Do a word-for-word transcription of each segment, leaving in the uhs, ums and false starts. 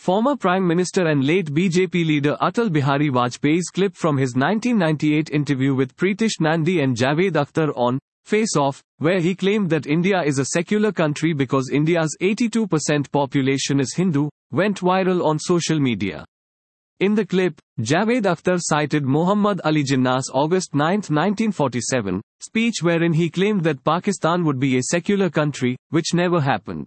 Former Prime Minister and late B J P leader Atal Bihari Vajpayee's clip from his nineteen ninety-eight interview with Pritish Nandi and Javed Akhtar on Face Off, where he claimed that India is a secular country because India's eighty-two percent population is Hindu, went viral on social media. In the clip, Javed Akhtar cited Muhammad Ali Jinnah's August ninth nineteen forty-seven speech wherein he claimed that Pakistan would be a secular country, which never happened.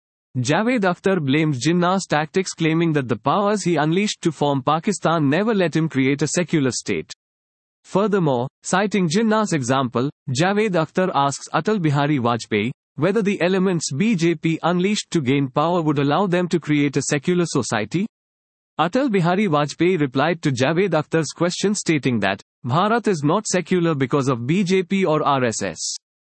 Javed Akhtar blamed Jinnah's tactics, claiming that the powers he unleashed to form Pakistan never let him create a secular state. Furthermore, citing Jinnah's example, Javed Akhtar asks Atal Bihari Vajpayee whether the elements B J P unleashed to gain power would allow them to create a secular society. Atal Bihari Vajpayee replied to Javed Akhtar's question stating that Bharat is not secular because of B J P or R S S.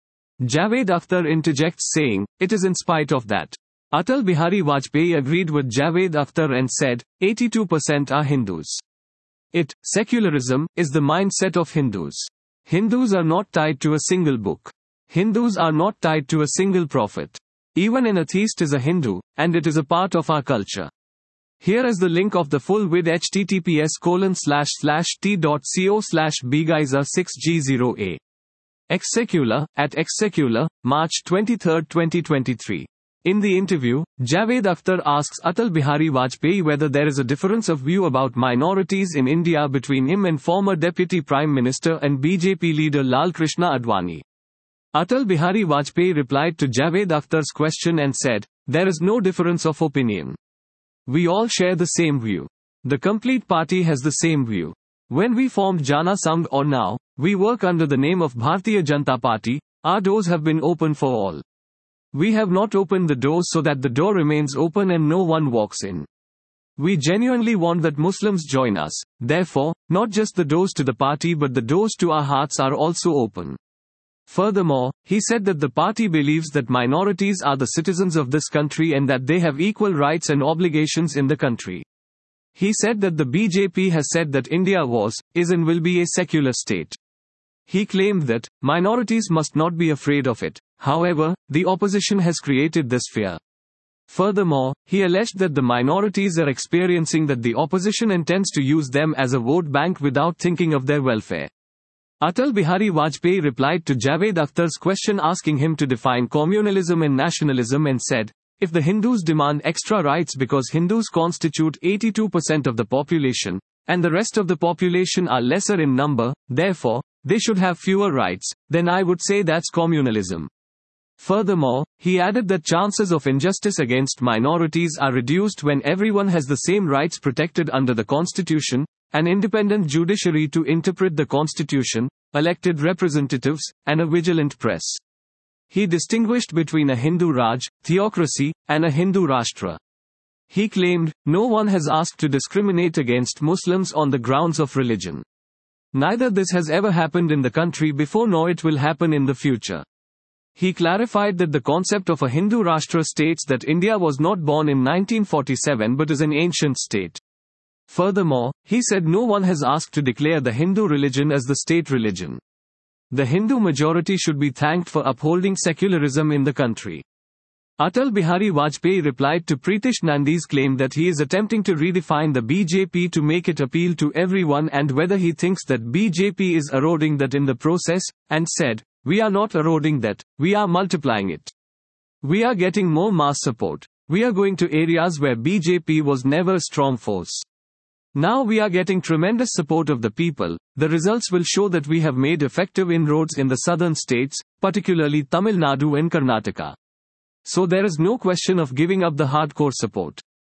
Javed Akhtar interjects saying, it is in spite of that. Atal Bihari Vajpayee agreed with Javed Akhtar and said, eighty-two percent are Hindus. It, secularism, is the mindset of Hindus. Hindus are not tied to a single book. Hindus are not tied to a single prophet. Even an atheist is a Hindu, and it is a part of our culture. Here is the link of the full vid https colon slash slash t.co slash bgeyser six g zero a. Exsecular, at Exsecular, March twenty-third twenty twenty-three. In the interview, Javed Akhtar asks Atal Bihari Vajpayee whether there is a difference of view about minorities in India between him and former Deputy Prime Minister and B J P leader Lal Krishna Advani. Atal Bihari Vajpayee replied to Javed Akhtar's question and said, there is no difference of opinion. We all share the same view. The complete party has the same view. When we formed Jana Sangh or now, we work under the name of Bharatiya Janata Party, our doors have been open for all. We have not opened the doors so that the door remains open and no one walks in. We genuinely want that Muslims join us, therefore, not just the doors to the party but the doors to our hearts are also open. Furthermore, he said that the party believes that minorities are the citizens of this country and that they have equal rights and obligations in the country. He said that the B J P has said that India was, is and will be a secular state. He claimed that minorities must not be afraid of it. However, the opposition has created this fear. Furthermore, he alleged that the minorities are experiencing that the opposition intends to use them as a vote bank without thinking of their welfare. Atal Bihari Vajpayee replied to Javed Akhtar's question asking him to define communalism and nationalism and said, if the Hindus demand extra rights because Hindus constitute eighty-two percent of the population, and the rest of the population are lesser in number, therefore, they should have fewer rights, then I would say that's communalism. Furthermore, he added that chances of injustice against minorities are reduced when everyone has the same rights protected under the Constitution, an independent judiciary to interpret the Constitution, elected representatives, and a vigilant press. He distinguished between a Hindu Raj, theocracy, and a Hindu Rashtra. He claimed, no one has asked to discriminate against Muslims on the grounds of religion. Neither this has ever happened in the country before nor it will happen in the future. He clarified that the concept of a Hindu Rashtra states that India was not born in nineteen forty-seven but is an ancient state. Furthermore, he said no one has asked to declare the Hindu religion as the state religion. The Hindu majority should be thanked for upholding secularism in the country. Atal Bihari Vajpayee replied to Pritish Nandi's claim that he is attempting to redefine the B J P to make it appeal to everyone and whether he thinks that B J P is eroding that in the process, and said, we are not eroding that, we are multiplying it. We are getting more mass support. We are going to areas where B J P was never a strong force. Now we are getting tremendous support of the people. The results will show that we have made effective inroads in the southern states, particularly Tamil Nadu and Karnataka. So there is no question of giving up the hardcore support.